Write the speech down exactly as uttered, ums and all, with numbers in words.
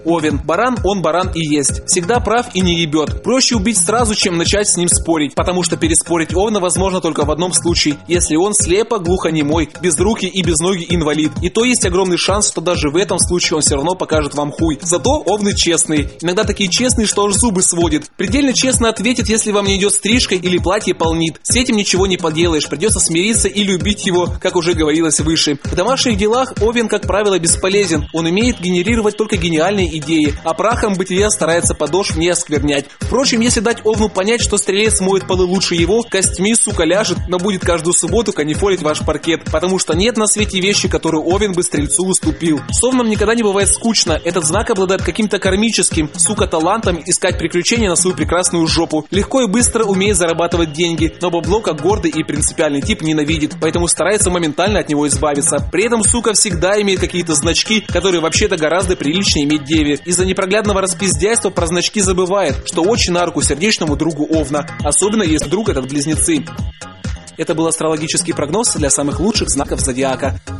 Овен. Баран, он баран и есть. Всегда прав и не ебет. Проще убить сразу, чем начать с ним спорить, потому что переспорить Овна возможно только в одном случае, если он слепо, глухонемой, безрукий и без ноги инвалид. И то есть огромный шанс, что даже в этом случае он все равно покажет вам хуй. Зато Овны честные. Иногда такие честные, что аж зубы сводит. Предельно честно ответит, если вам не идет стрижка или платье полнит. С этим ничего не поделаешь, придется смириться и любить его, как уже говорилось выше. В домашних делах Овен, как правило, бесполезен. Он умеет генерировать только гениальные идеи, а прахом бытия старается подошв не осквернять. Впрочем, если дать Овну понять, что стрелец моет полы лучше его, костьми, сука, ляжет, но будет каждую субботу канифолить ваш паркет, потому что нет на свете вещи, которую Овен бы стрельцу уступил. С Овном никогда не бывает скучно. Этот знак обладает каким-то кармическим, сука, талантом искать приключения на свою прекрасную жопу. Легко и быстро умеет зарабатывать деньги, но бабло, как гордый и принципиальный тип, ненавидит, поэтому старается моментально от него избавиться. При этом, сука, всегда имеет какие-то значки, которые вообще-то гораздо приличнее иметь деве. Из-за непроглядного распиздяйства про значки забывает, что очень на руку сердечному другу Овна, особенно если друг этот близнецы. Это был астрологический прогноз для самых лучших знаков зодиака.